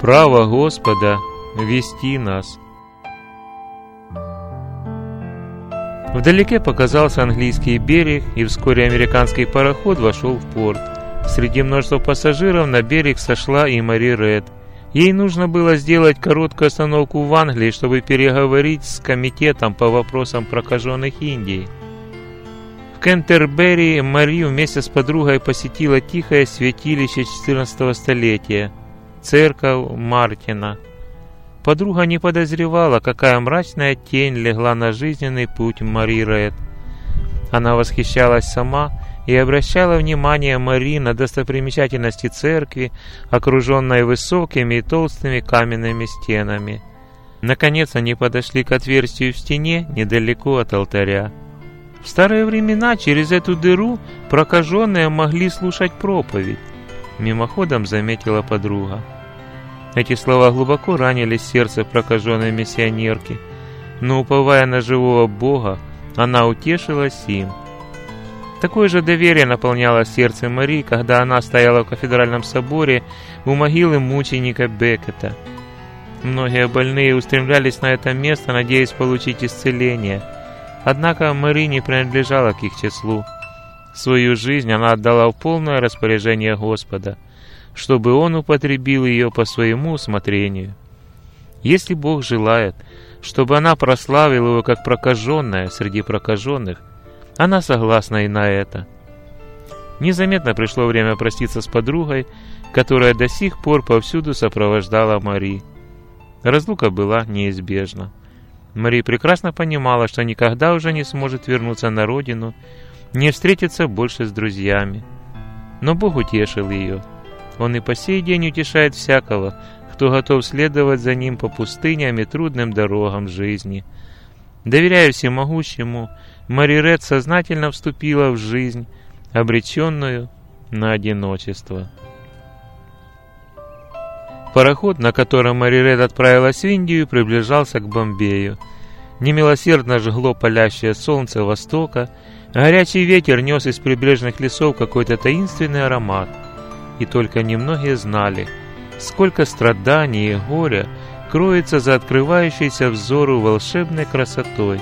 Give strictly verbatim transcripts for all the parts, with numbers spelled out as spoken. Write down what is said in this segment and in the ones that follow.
Право Господа вести нас. Вдалеке показался английский берег, и вскоре американский пароход вошел в порт. Среди множества пассажиров на берег сошла и Мари Ред. Ей нужно было сделать короткую остановку в Англии, чтобы переговорить с комитетом по вопросам прокаженных Индии. В Кентербери Мари вместе с подругой посетила тихое святилище четырнадцатого столетия – церковь Мартина. Подруга не подозревала, какая мрачная тень легла на жизненный путь Мари Ред. Она восхищалась сама и обращала внимание Мари на достопримечательности церкви, окруженной высокими и толстыми каменными стенами. Наконец они подошли к отверстию в стене недалеко от алтаря. В старые времена через эту дыру прокаженные могли слушать проповедь, мимоходом заметила подруга. Эти слова глубоко ранили сердце прокаженной миссионерки, но, уповая на живого Бога, она утешилась им. Такое же доверие наполняло сердце Мари, когда она стояла в кафедральном соборе у могилы мученика Беккета. Многие больные устремлялись на это место, надеясь получить исцеление. Однако Мари не принадлежала к их числу. Свою жизнь она отдала в полное распоряжение Господа, чтобы Он употребил ее по своему усмотрению. Если Бог желает, чтобы она прославила Его как прокаженная среди прокаженных, она согласна и на это. Незаметно пришло время проститься с подругой, которая до сих пор повсюду сопровождала Мари. Разлука была неизбежна. Мари прекрасно понимала, что никогда уже не сможет вернуться на родину, не встретиться больше с друзьями. Но Бог утешил ее. Он и по сей день утешает всякого, кто готов следовать за Ним по пустыням и трудным дорогам жизни. Доверяя всемогущему, Мари Ред сознательно вступила в жизнь, обреченную на одиночество. Пароход, на котором Мари Ред отправилась в Индию, приближался к Бомбею. Немилосердно жгло палящее солнце востока, а горячий ветер нес из прибрежных лесов какой-то таинственный аромат. И только немногие знали, сколько страданий и горя кроется за открывающейся взору волшебной красотой.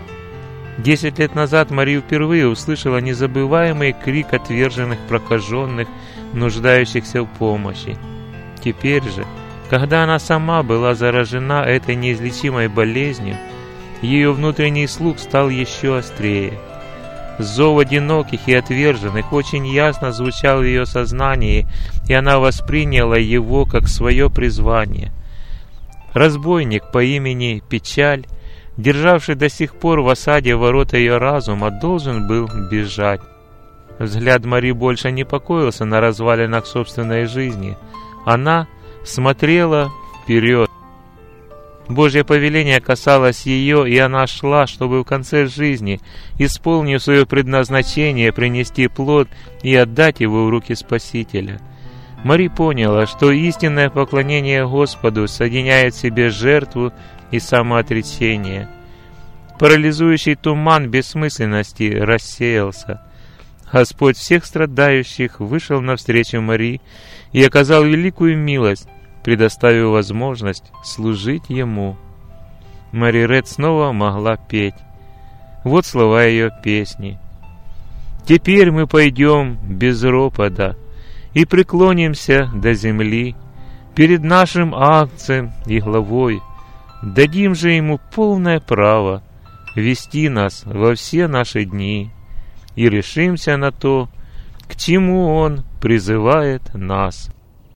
Десять лет назад Мари впервые услышала незабываемый крик отверженных прокаженных, нуждающихся в помощи. Теперь же, когда она сама была заражена этой неизлечимой болезнью, ее внутренний слух стал еще острее. Зов одиноких и отверженных очень ясно звучал в ее сознании, и она восприняла его как свое призвание. Разбойник по имени Печаль, державший до сих пор в осаде ворота ее разума, должен был бежать. Взгляд Мари больше не покоился на развалинах собственной жизни. Она смотрела вперед. Божье повеление касалось ее, и она шла, чтобы в конце жизни, исполнив свое предназначение, принести плод и отдать его в руки Спасителя. Мари поняла, что истинное поклонение Господу соединяет в себе жертву и самоотречение. Парализующий туман бессмысленности рассеялся. Господь всех страдающих вышел навстречу Мари и оказал великую милость, предоставив возможность служить Ему. Мари Ред снова могла петь. Вот слова ее песни. «Теперь мы пойдем без ропота и преклонимся до земли перед нашим акцем и главой, дадим же Ему полное право вести нас во все наши дни и решимся на то, к чему Он призывает нас».